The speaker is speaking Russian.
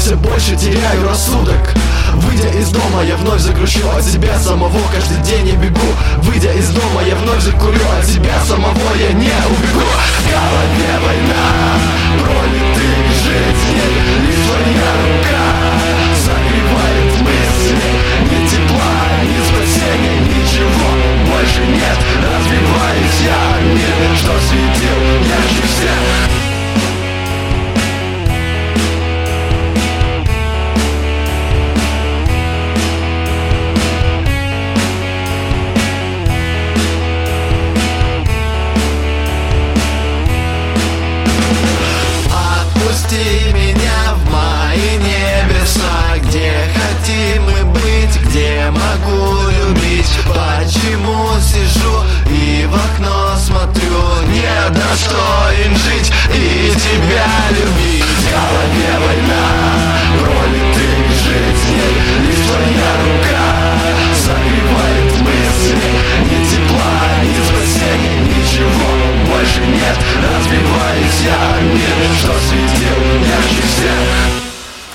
все больше теряю рассудок. Выйдя из дома, я вновь загрущу от себя самого. Каждый день я бегу. Выйдя из дома, я вновь закурю. От себя самого я не убегу. В голове война, пролитые жизни, лишь твоя рука.